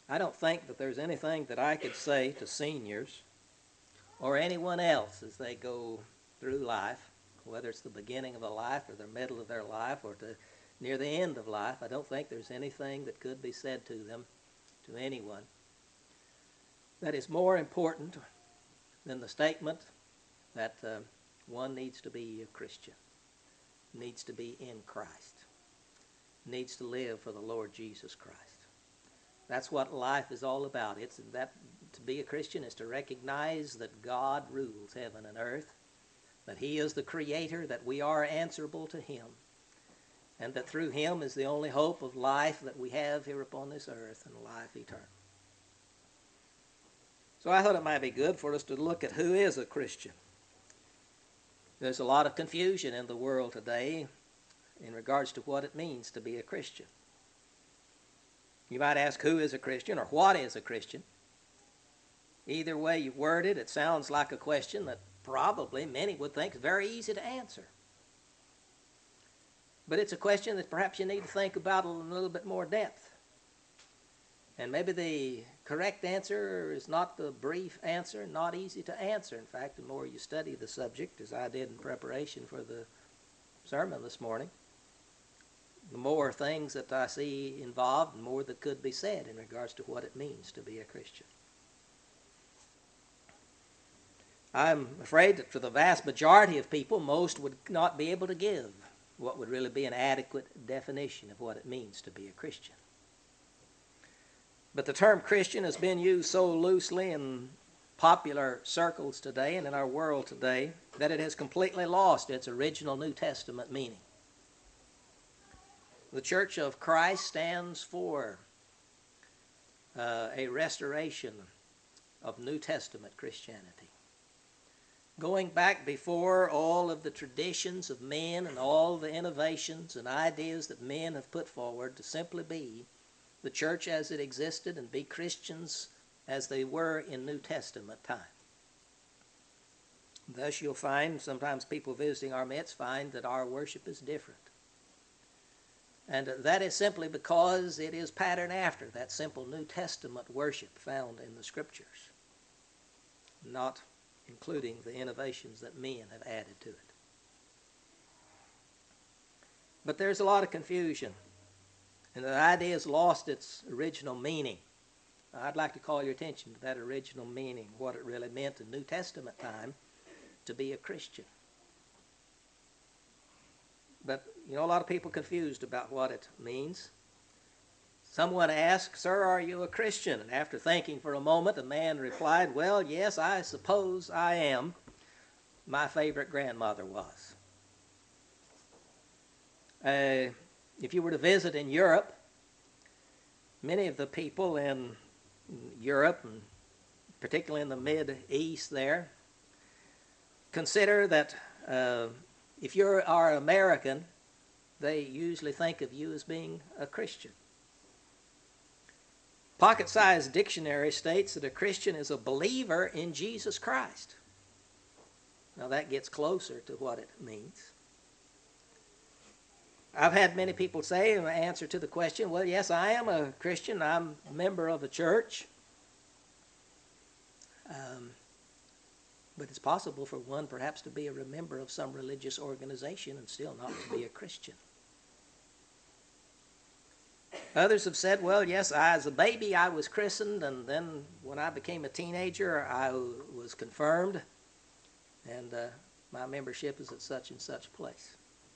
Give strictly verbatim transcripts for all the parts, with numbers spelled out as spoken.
I don't think that there's anything that I could say to seniors or anyone else as they go through life, whether it's the beginning of a life or the middle of their life or to near the end of life. I don't think there's anything that could be said to them, to anyone, that is more important than the statement that uh, one needs to be a Christian, needs to be in Christ, needs to live for the Lord Jesus Christ. That's what life is all about. It's that to be a Christian is to recognize that God rules heaven and earth, that He is the Creator, that we are answerable to Him, and that through Him is the only hope of life that we have here upon this earth, and life eternal. So I thought it might be good for us to look at who is a Christian. There's a lot of confusion in the world today in regards to what it means to be a Christian. You might ask, who is a Christian, or what is a Christian? Either way you word it, it sounds like a question that probably many would think is very easy to answer. But it's a question that perhaps you need to think about in a little bit more depth. And maybe the correct answer is not the brief answer, not easy to answer. In fact, the more you study the subject, as I did in preparation for the sermon this morning, the more things that I see involved and more that could be said in regards to what it means to be a Christian. I'm afraid that for the vast majority of people, most would not be able to give what would really be an adequate definition of what it means to be a Christian. But the term Christian has been used so loosely in popular circles today and in our world today that it has completely lost its original New Testament meaning. The Church of Christ stands for uh, a restoration of New Testament Christianity. Going back before all of the traditions of men and all the innovations and ideas that men have put forward to simply be the church as it existed and be Christians as they were in New Testament time. Thus you'll find, sometimes people visiting our midst find that our worship is different. And that is simply because it is patterned after that simple New Testament worship found in the Scriptures, not including the innovations that men have added to it. But there's a lot of confusion, and the idea has lost its original meaning. I'd like to call your attention to that original meaning, what it really meant in New Testament time to be a Christian. But, you know, a lot of people are confused about what it means. Someone asked, "Sir, are you a Christian?" And after thinking for a moment, a man replied, "Well, yes, I suppose I am. My favorite grandmother was." Uh, if you were to visit in Europe, many of the people in Europe, and particularly in the Mid-East there, consider that uh, if you are American, they usually think of you as being a Christian. Pocket-sized dictionary states that a Christian is a believer in Jesus Christ. Now that gets closer to what it means. I've had many people say in answer to the question, well, yes, I am a Christian. I'm a member of a church. Um, but it's possible for one perhaps to be a member of some religious organization and still not to be a Christian. Others have said, well, yes, I, as a baby I was christened, and then when I became a teenager I was confirmed, and uh, my membership is at such and such place.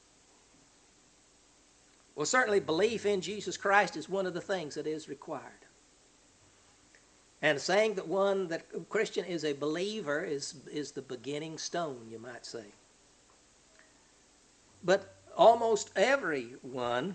Well, certainly belief in Jesus Christ is one of the things that is required. And saying that one, that a Christian is a believer is, is the beginning stone, you might say. But almost everyone,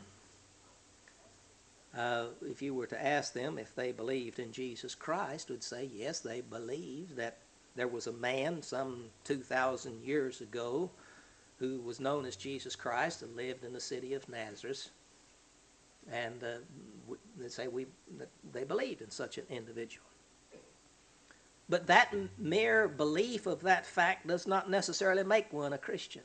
uh, if you were to ask them if they believed in Jesus Christ, would say, yes, they believe that there was a man some two thousand years ago who was known as Jesus Christ and lived in the city of Nazareth. And uh, they say we, that they believed in such an individual. But that mere belief of that fact does not necessarily make one a Christian.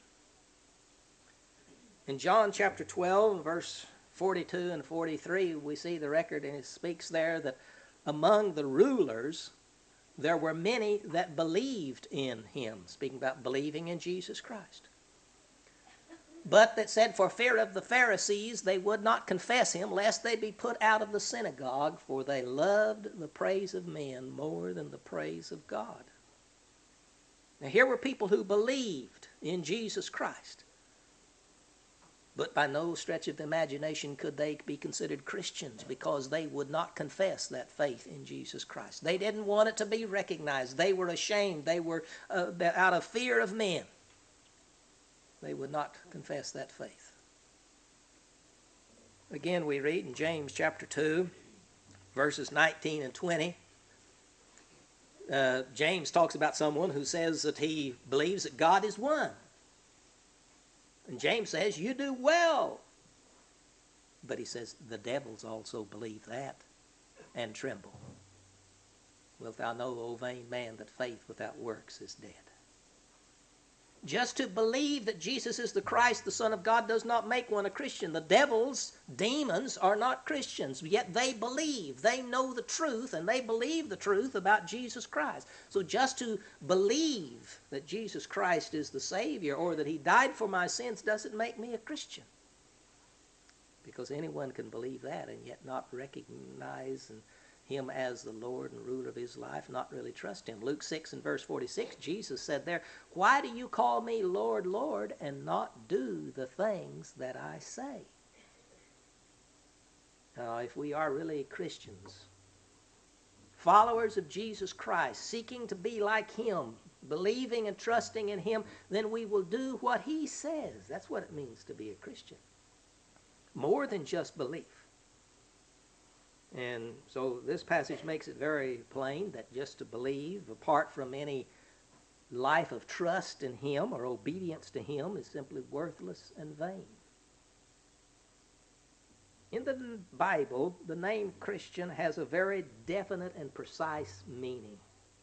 In John chapter twelve, verse forty-two and forty-three, we see the record, and it speaks there that among the rulers, there were many that believed in him, speaking about believing in Jesus Christ. But that said, for fear of the Pharisees, they would not confess him, lest they be put out of the synagogue, for they loved the praise of men more than the praise of God. Now here were people who believed in Jesus Christ, but by no stretch of the imagination could they be considered Christians, because they would not confess that faith in Jesus Christ. They didn't want it to be recognized. They were ashamed. They were uh, out of fear of men. They would not confess that faith. Again, we read in James chapter two, verses nineteen and twenty. Uh, James talks about someone who says that he believes that God is one. And James says, you do well. But he says, the devils also believe that and tremble. Wilt thou know, O vain man, that faith without works is dead? Just to believe that Jesus is the Christ, the Son of God, does not make one a Christian. The devils, demons, are not Christians, yet they believe. They know the truth, and they believe the truth about Jesus Christ. So just to believe that Jesus Christ is the Savior, or that he died for my sins, doesn't make me a Christian. Because anyone can believe that and yet not recognize and him as the Lord and ruler of his life, not really trust him. Luke six and verse forty-six, Jesus said there, why do you call me Lord, Lord, and not do the things that I say? Now, if we are really Christians, followers of Jesus Christ, seeking to be like him, believing and trusting in him, then we will do what he says. That's what it means to be a Christian. More than just belief. And so this passage makes it very plain that just to believe, apart from any life of trust in him or obedience to him, is simply worthless and vain. In the Bible, the name Christian has a very definite and precise meaning.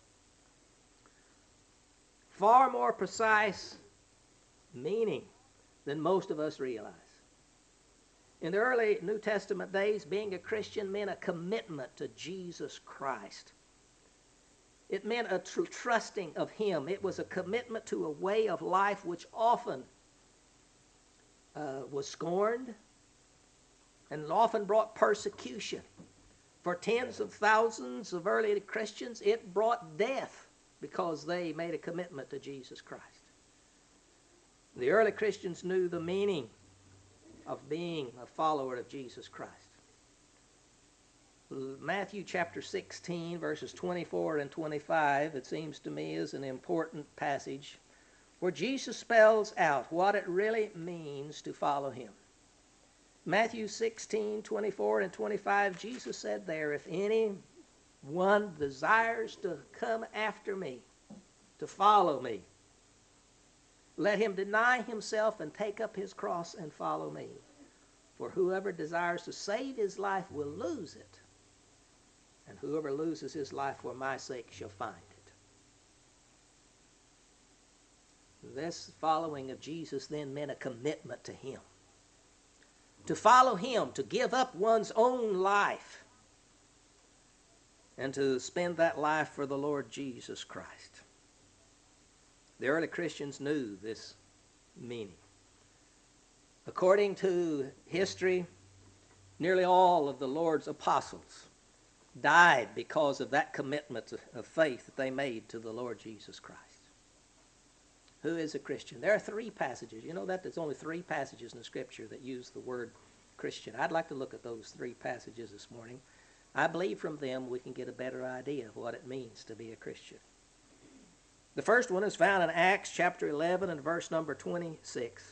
Far more precise meaning than most of us realize. In the early New Testament days, being a Christian meant a commitment to Jesus Christ. It meant a true trusting of him. It was a commitment to a way of life which often uh, was scorned and often brought persecution. For tens of thousands of early Christians, it brought death because they made a commitment to Jesus Christ. The early Christians knew the meaning of being a follower of Jesus Christ. Matthew chapter sixteen, verses twenty-four and twenty-five, it seems to me, is an important passage where Jesus spells out what it really means to follow him. Matthew sixteen, twenty-four and twenty-five, Jesus said there, if anyone desires to come after me, to follow me, let him deny himself and take up his cross and follow me. For whoever desires to save his life will lose it, and whoever loses his life for my sake shall find it. This following of Jesus then meant a commitment to him. To follow him, to give up one's own life, and to spend that life for the Lord Jesus Christ. The early Christians knew this meaning. According to history, nearly all of the Lord's apostles died because of that commitment of faith that they made to the Lord Jesus Christ. Who is a Christian? There are three passages. You know that there's only three passages in the Scripture that use the word Christian. I'd like to look at those three passages this morning. I believe from them we can get a better idea of what it means to be a Christian. The first one is found in Acts chapter eleven and verse number twenty-six,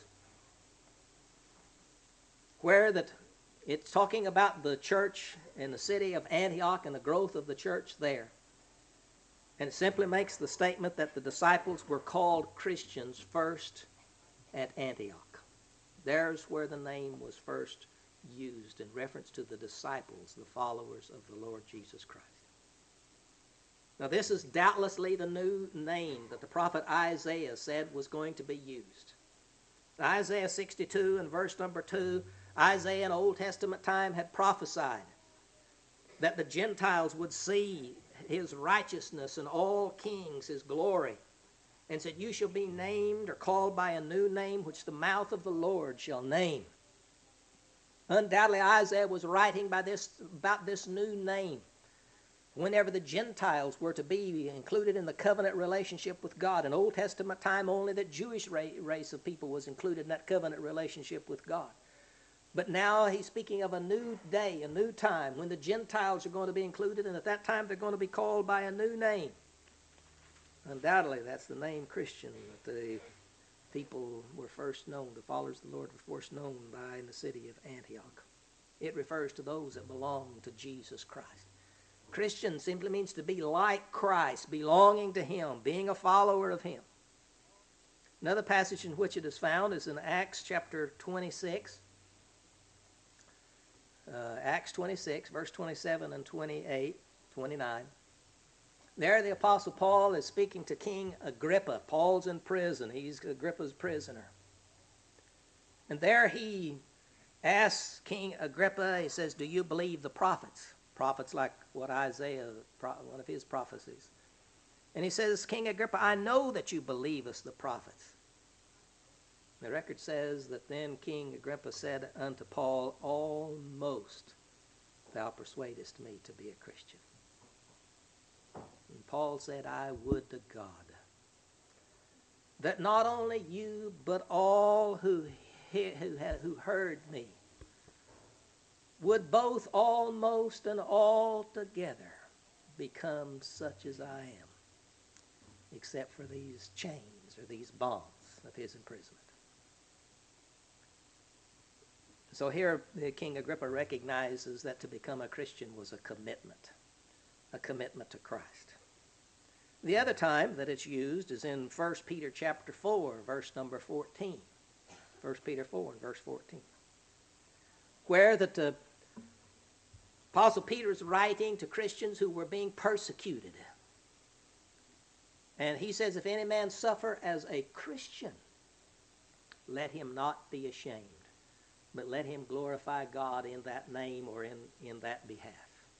where that it's talking about the church in the city of Antioch and the growth of the church there. And it simply makes the statement that the disciples were called Christians first at Antioch. There's where the name was first used in reference to the disciples, the followers of the Lord Jesus Christ. Now this is doubtlessly the new name that the prophet Isaiah said was going to be used. Isaiah sixty-two and verse number two, Isaiah in Old Testament time had prophesied that the Gentiles would see his righteousness and all kings his glory, and said, you shall be named or called by a new name which the mouth of the Lord shall name. Undoubtedly, Isaiah was writing by this, about this new name. Whenever the Gentiles were to be included in the covenant relationship with God. In Old Testament time, only the Jewish race of people was included in that covenant relationship with God. But now he's speaking of a new day, a new time, when the Gentiles are going to be included, and at that time they're going to be called by a new name. Undoubtedly, that's the name Christian that the people were first known, the followers of the Lord were first known by in the city of Antioch. It refers to those that belong to Jesus Christ. Christian simply means to be like Christ, belonging to him, being a follower of him. Another passage in which it is found is in Acts chapter twenty-six. Uh, Acts twenty-six, verse twenty-seven and twenty-eight, twenty-nine. There the Apostle Paul is speaking to King Agrippa. Paul's in prison. He's Agrippa's prisoner. And there he asks King Agrippa, he says, do you believe the prophets? Prophets like what Isaiah, one of his prophecies. And he says, King Agrippa, I know that you believe us the prophets. The record says that then King Agrippa said unto Paul, almost thou persuadest me to be a Christian. And Paul said, I would to God that not only you, but all who, he, who, who heard me would both almost and altogether become such as I am, except for these chains or these bonds of his imprisonment. So here the King Agrippa recognizes that to become a Christian was a commitment, a commitment to Christ. The other time that it's used is in First Peter chapter four, verse number fourteen. First Peter four and verse fourteen. Where that the Apostle Peter is writing to Christians who were being persecuted. And he says, if any man suffer as a Christian, let him not be ashamed, but let him glorify God in that name or in, in that behalf.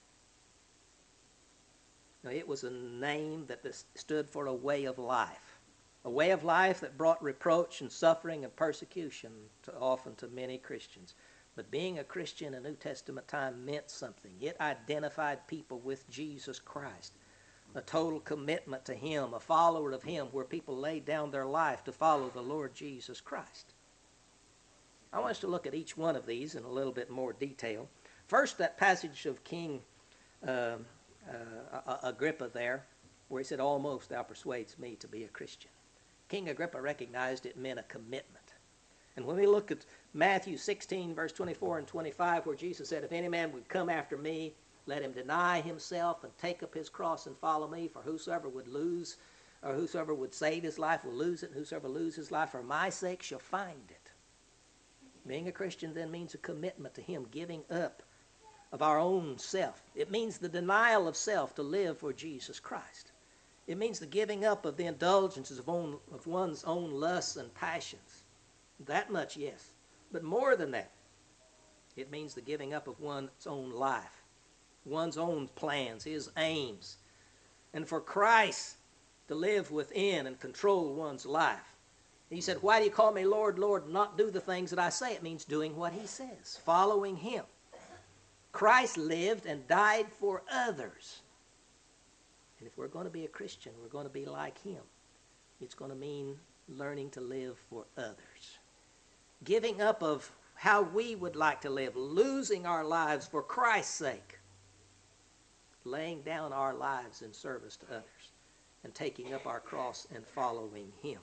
Now, it was a name that stood for a way of life, a way of life that brought reproach and suffering and persecution to, often to many Christians. But being a Christian in New Testament time meant something. It identified people with Jesus Christ, a total commitment to him, a follower of him, where people laid down their life to follow the Lord Jesus Christ. I want us to look at each one of these in a little bit more detail. First, that passage of King uh, uh, Agrippa there, where he said, almost thou persuades me to be a Christian. King Agrippa recognized it meant a commitment. And when we look at Matthew sixteen, verse twenty-four and twenty-five, where Jesus said, if any man would come after me, let him deny himself and take up his cross and follow me. For whosoever would lose, or whosoever would save his life will lose it, and whosoever loses his life for my sake shall find it. Being a Christian then means a commitment to him, giving up of our own self. It means the denial of self to live for Jesus Christ. It means the giving up of the indulgences of, own, of one's own lusts and passions. That much, yes. But more than that, it means the giving up of one's own life, one's own plans, his aims. And for Christ to live within and control one's life. He said, why do you call me Lord, Lord, and not do the things that I say? It means doing what he says, following him. Christ lived and died for others. And if we're going to be a Christian, we're going to be like him. It's going to mean learning to live for others. Giving up of how we would like to live, losing our lives for Christ's sake, laying down our lives in service to others, and taking up our cross and following him.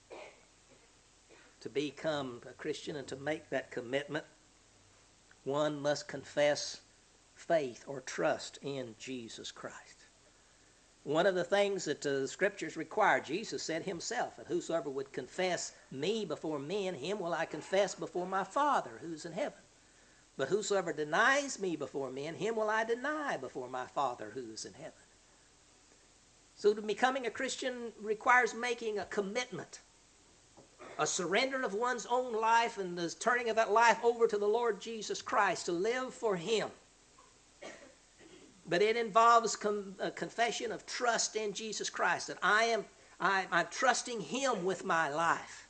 To become a Christian and to make that commitment, one must confess faith or trust in Jesus Christ. One of the things that the Scriptures require, Jesus said himself, that whosoever would confess me before men, him will I confess before my Father who's in heaven. But whosoever denies me before men, him will I deny before my Father who's in heaven. So to becoming a Christian requires making a commitment, a surrender of one's own life and the turning of that life over to the Lord Jesus Christ to live for him. But it involves com- a confession of trust in Jesus Christ, that I am I, I'm trusting Him with my life.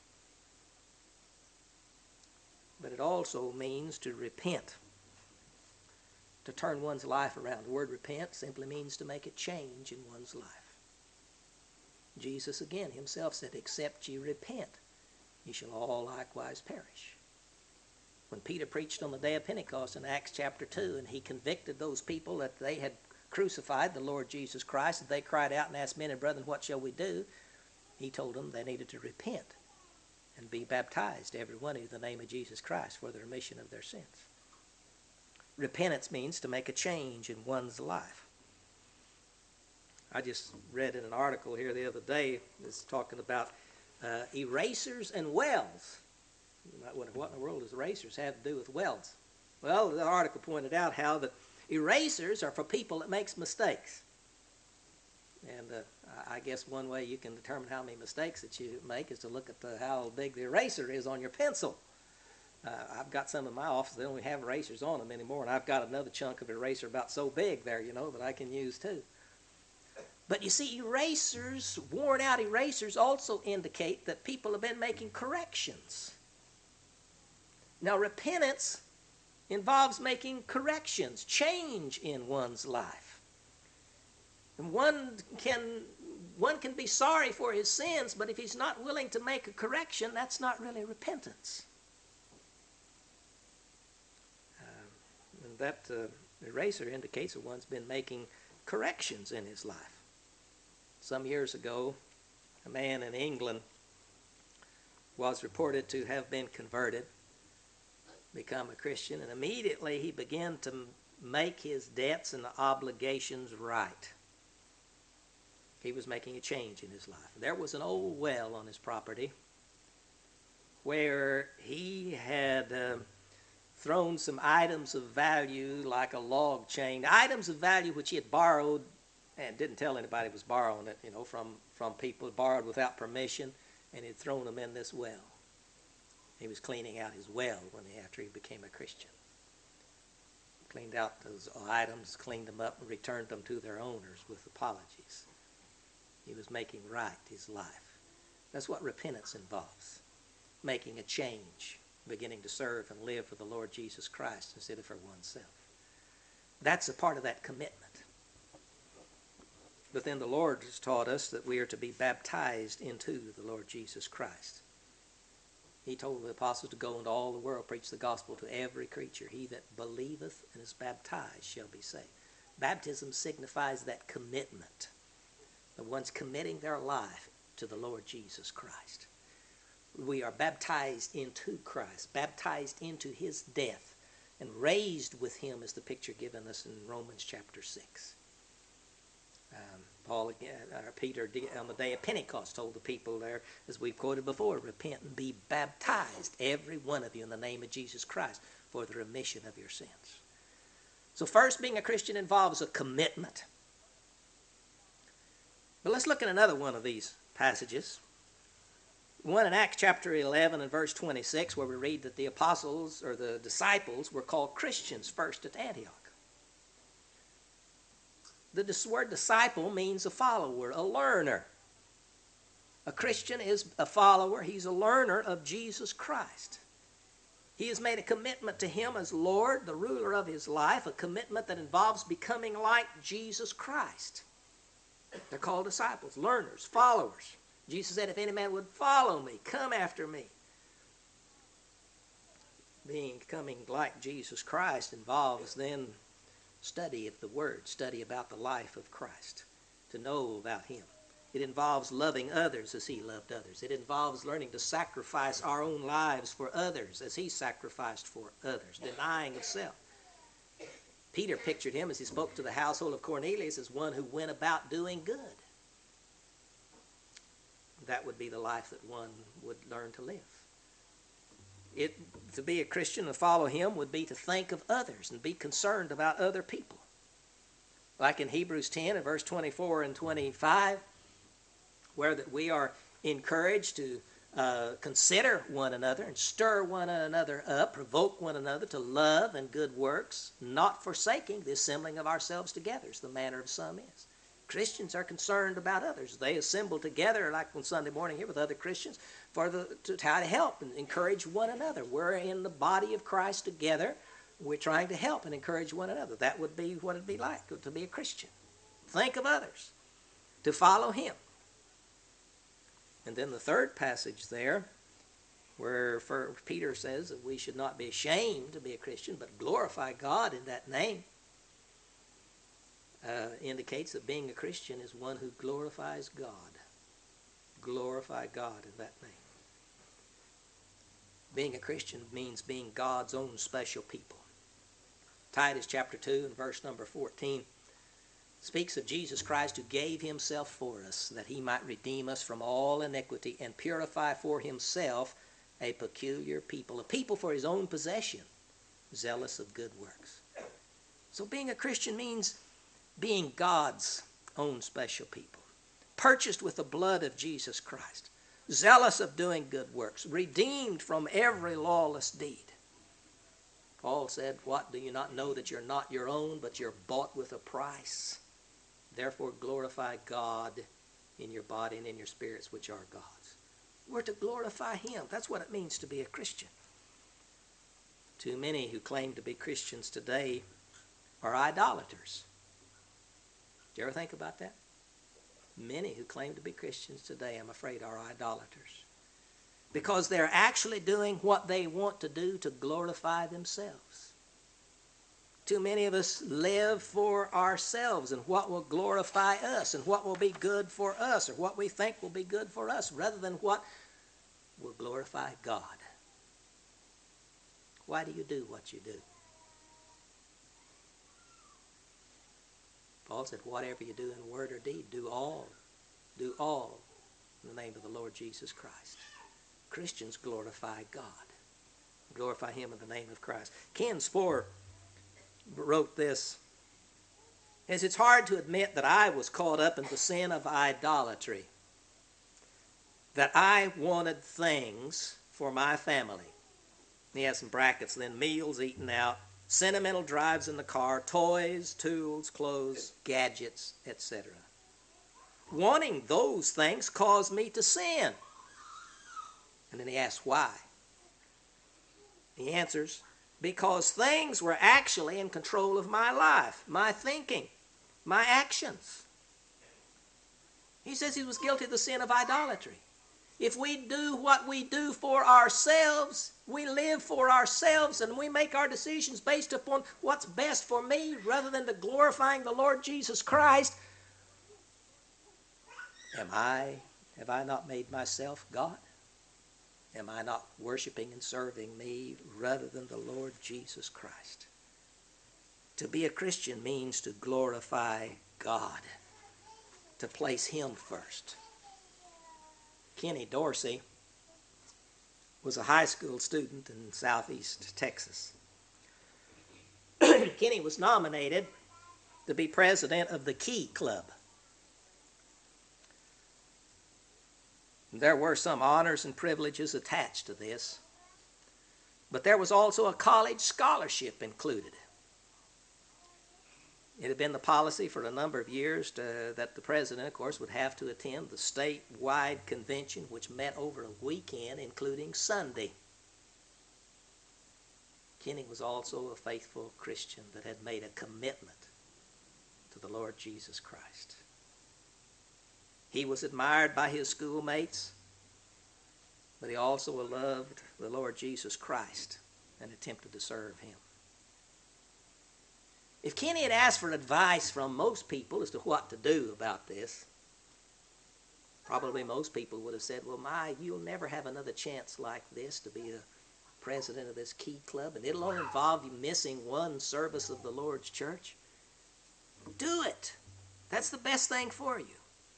But it also means to repent, to turn one's life around. The word repent simply means to make a change in one's life. Jesus again himself said, except ye repent, ye shall all likewise perish. When Peter preached on the day of Pentecost in Acts chapter two, and he convicted those people that they had crucified the Lord Jesus Christ, and they cried out and asked, men and brethren, what shall we do? He told them they needed to repent and be baptized, every one of you, in the name of Jesus Christ, for the remission of their sins. Repentance means to make a change in one's life. I just read in an article here the other day, it's talking about uh, erasers and welds. You might wonder, what in the world does erasers have to do with welds? Well, the article pointed out how that erasers are for people that makes mistakes. And uh, I guess one way you can determine how many mistakes that you make is to look at the, how big the eraser is on your pencil. Uh, I've got some in my office, they don't even have erasers on them anymore, and I've got another chunk of eraser about so big there, you know, that I can use too. But you see, erasers, worn out erasers, also indicate that people have been making corrections. Now, repentance involves making corrections, change in one's life. And one can, one can be sorry for his sins, but if he's not willing to make a correction, that's not really repentance. Uh, and that uh, eraser indicates that one's been making corrections in his life. Some years ago, a man in England was reported to have been converted, become a Christian, and immediately he began to make his debts and obligations right. He was making a change in his life. There was an old well on his property where he had uh, thrown some items of value like a log chain, items of value which he had borrowed and didn't tell anybody he was borrowing it, you know, from, from people, borrowed without permission, and he'd thrown them in this well. He was cleaning out his well when he, after he became a Christian. Cleaned out those items, cleaned them up, and returned them to their owners with apologies. He was making right his life. That's what repentance involves. Making a change, beginning to serve and live for the Lord Jesus Christ instead of for oneself. That's a part of that commitment. But then the Lord has taught us that we are to be baptized into the Lord Jesus Christ. He told the apostles to go into all the world, preach the gospel to every creature. He that believeth and is baptized shall be saved. Baptism signifies that commitment. The ones committing their life to the Lord Jesus Christ. We are baptized into Christ, baptized into his death, and raised with him is the picture given us in Romans chapter six. Um, Paul, again, or Peter, on the day of Pentecost, told the people there, as we've quoted before, repent and be baptized, every one of you, in the name of Jesus Christ, for the remission of your sins. So first, being a Christian involves a commitment. But let's look at another one of these passages. One in Acts chapter eleven and verse twenty-six, where we read that the apostles, or the disciples, were called Christians first at Antioch. The word disciple means a follower, a learner. A Christian is a follower. He's a learner of Jesus Christ. He has made a commitment to him as Lord, the ruler of his life, a commitment that involves becoming like Jesus Christ. They're called disciples, learners, followers. Jesus said, if any man would follow me, come after me. Being coming like Jesus Christ involves then study of the Word, study about the life of Christ, to know about him. It involves loving others as he loved others. It involves learning to sacrifice our own lives for others as he sacrificed for others, denying of self. Peter pictured him as he spoke to the household of Cornelius as one who went about doing good. That would be the life that one would learn to live. It, to be a Christian and follow him would be to think of others and be concerned about other people. Like in Hebrews ten and verse twenty-four and twenty-five, where that we are encouraged to uh, consider one another and stir one another up, provoke one another to love and good works, not forsaking the assembling of ourselves together, as the manner of some is. Christians are concerned about others. They assemble together, like on Sunday morning here with other Christians, for the, to try to help and encourage one another. We're in the body of Christ together. We're trying to help and encourage one another. That would be what it would be like to be a Christian. Think of others, to follow him. And then the third passage there, where Peter says that we should not be ashamed to be a Christian, but glorify God in that name, uh, indicates that being a Christian is one who glorifies God. Glorify God in that name. Being a Christian means being God's own special people. Titus chapter two and verse number fourteen speaks of Jesus Christ who gave himself for us, that he might redeem us from all iniquity and purify for himself a peculiar people, a people for his own possession, zealous of good works. So being a Christian means being God's own special people, purchased with the blood of Jesus Christ, zealous of doing good works, redeemed from every lawless deed. Paul said, what, do you not know that you're not your own, but you're bought with a price? Therefore glorify God in your body and in your spirits, which are God's. We're to glorify him. That's what it means to be a Christian. Too many who claim to be Christians today are idolaters. Do you ever think about that? Many who claim to be Christians today, I'm afraid, are idolaters, because they're actually doing what they want to do to glorify themselves. Too many of us live for ourselves and what will glorify us and what will be good for us or what we think will be good for us, rather than what will glorify God. Why do you do what you do? Paul said, whatever you do in word or deed, do all, do all in the name of the Lord Jesus Christ. Christians glorify God. Glorify him in the name of Christ. Ken Spohr wrote this, as it's hard to admit that I was caught up in the sin of idolatry, that I wanted things for my family. He has some brackets then, meals eaten out, sentimental drives in the car, toys, tools, clothes, gadgets, et cetera. Wanting those things caused me to sin. And then he asks why. He answers, because things were actually in control of my life, my thinking, my actions. He says he was guilty of the sin of idolatry. If we do what we do for ourselves, we live for ourselves, and we make our decisions based upon what's best for me rather than to glorifying the Lord Jesus Christ, am I, have I not made myself God? Am I not worshiping and serving me rather than the Lord Jesus Christ? To be a Christian means to glorify God, to place him first. Kenny Dorsey was a high school student in southeast Texas. Kenny was nominated to be president of the Key Club. There were some honors and privileges attached to this, but there was also a college scholarship included. It had been the policy for a number of years to, that the president, of course, would have to attend the statewide convention, which met over a weekend, including Sunday. Kenny was also a faithful Christian that had made a commitment to the Lord Jesus Christ. He was admired by his schoolmates, but he also loved the Lord Jesus Christ and attempted to serve him. If Kenny had asked for advice from most people as to what to do about this, probably most people would have said, well, my, you'll never have another chance like this to be a president of this Key Club, and it'll only involve you missing one service of the Lord's church. Do it. That's the best thing for you.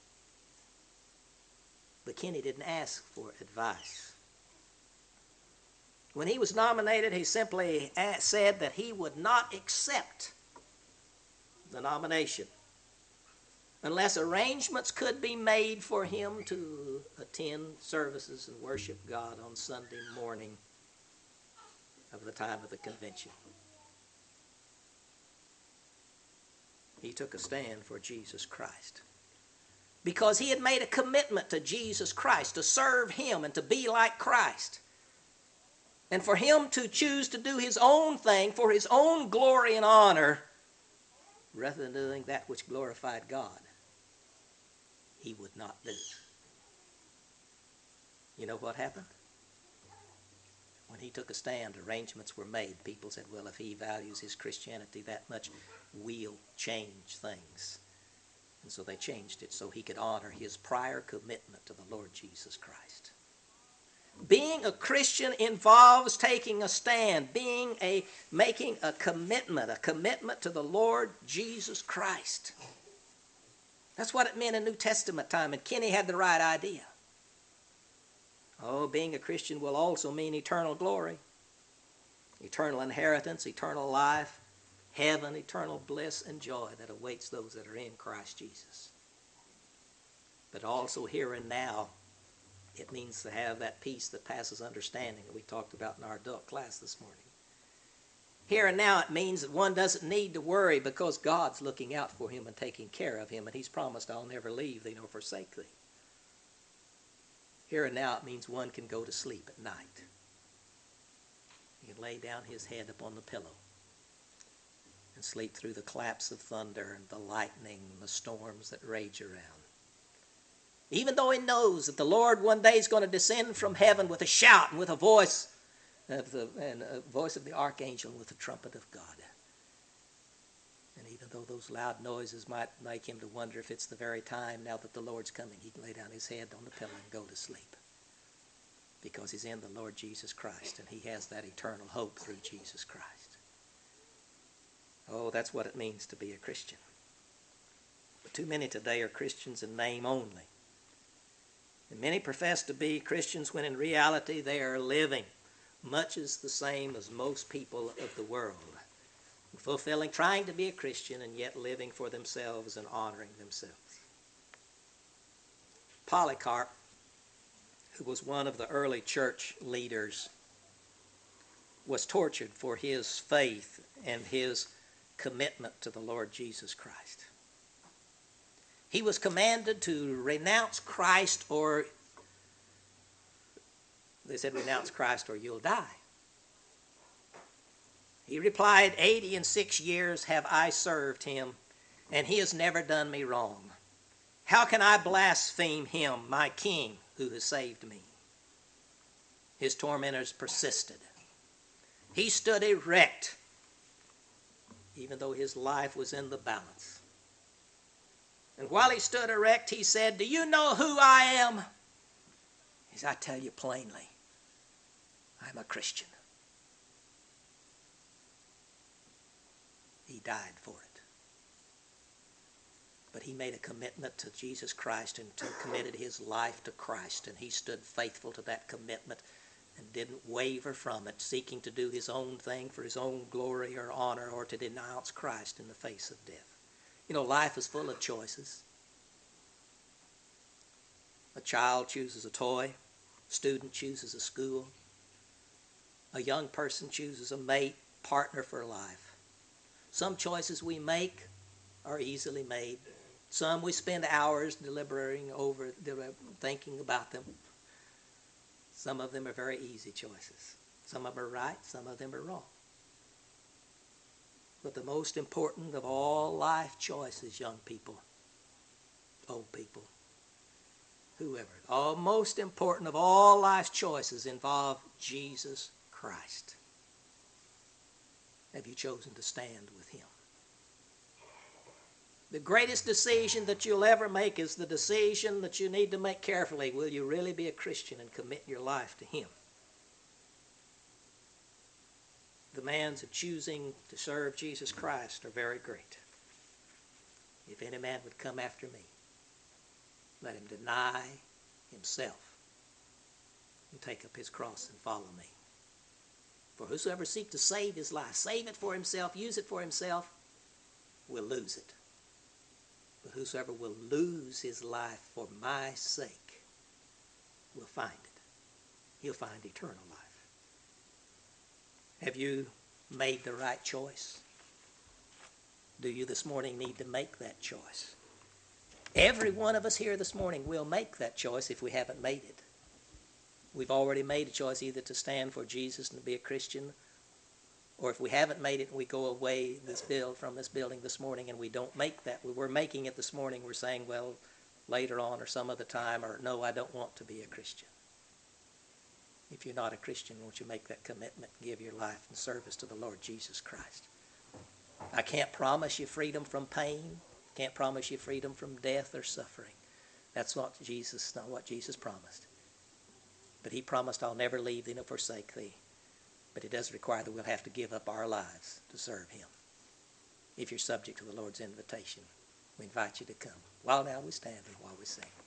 But Kenny didn't ask for advice. When he was nominated, he simply said that he would not accept the nomination. unless arrangements could be made for him to attend services and worship God on Sunday morning of the time of the convention. He took a stand for Jesus Christ because he had made a commitment to Jesus Christ, to serve him and to be like Christ. And for him to choose to do his own thing for his own glory and honor rather than doing that which glorified God, he would not do. You know what happened? When he took a stand, arrangements were made. People said, well, if he values his Christianity that much, we'll change things. And so they changed it so he could honor his prior commitment to the Lord Jesus Christ. Being a Christian involves taking a stand, being a making a commitment, a commitment to the Lord Jesus Christ. That's what it meant in New Testament time, and Kenny had the right idea. Oh, being a Christian will also mean eternal glory, eternal inheritance, eternal life, heaven, eternal bliss and joy that awaits those that are in Christ Jesus. But also here and now, it means to have that peace that passes understanding that we talked about in our adult class this morning. Here and now, it means that one doesn't need to worry because God's looking out for him and taking care of him, and he's promised, I'll never leave thee nor forsake thee. Here and now, it means one can go to sleep at night. He can lay down his head upon the pillow and sleep through the claps of thunder and the lightning and the storms that rage around. Even though he knows that the Lord one day is going to descend from heaven with a shout and with a voice of the and a voice of the archangel and with the trumpet of God. And even though those loud noises might make him to wonder if it's the very time now that the Lord's coming, he can lay down his head on the pillow and go to sleep. Because he's in the Lord Jesus Christ and he has that eternal hope through Jesus Christ. Oh, that's what it means to be a Christian. But too many today are Christians in name only. And many profess to be Christians when in reality they are living much as the same as most people of the world. Fulfilling, trying to be a Christian and yet living for themselves and honoring themselves. Polycarp, who was one of the early church leaders, was tortured for his faith and his commitment to the Lord Jesus Christ. He was commanded to renounce Christ or, they said, renounce Christ or you'll die. He replied, eighty and six years have I served him, and he has never done me wrong. How can I blaspheme him, my king, who has saved me? His tormentors persisted. He stood erect, even though his life was in the balance. And while he stood erect, he said, do you know who I am? He said, I tell you plainly, I'm a Christian. He died for it. But he made a commitment to Jesus Christ and to committed his life to Christ, and he stood faithful to that commitment and didn't waver from it, seeking to do his own thing for his own glory or honor or to denounce Christ in the face of death. You know, life is full of choices. A child chooses a toy. A student chooses a school. A young person chooses a mate, partner for life. Some choices we make are easily made. Some we spend hours deliberating over, thinking about them. Some of them are very easy choices. Some of them are right, some of them are wrong. But the most important of all life choices, young people, old people, whoever, all most important of all life's choices involve Jesus Christ. Have you chosen to stand with him? The greatest decision that you'll ever make is the decision that you need to make carefully. Will you really be a Christian and commit your life to him? The demands of choosing to serve Jesus Christ are very great. If any man would come after me, let him deny himself and take up his cross and follow me. For whosoever seeks to save his life, save it for himself, use it for himself, will lose it. But But whosoever will lose his life for my sake will find it. He'll find eternal life. Have you made the right choice? Do you this morning need to make that choice? Every one of us here this morning will make that choice if we haven't made it. We've already made a choice either to stand for Jesus and to be a Christian, or if we haven't made it and we go away this build from this building this morning and we don't make that, we're making it this morning, we're saying, well, later on or some other time, or no, I don't want to be a Christian. If you're not a Christian, won't you make that commitment and give your life in service to the Lord Jesus Christ? I can't promise you freedom from pain. Can't promise you freedom from death or suffering. That's not Jesus, not what Jesus promised. But he promised, I'll never leave thee nor forsake thee. But it does require that we'll have to give up our lives to serve him. If you're subject to the Lord's invitation, we invite you to come. While now we stand and while we sing.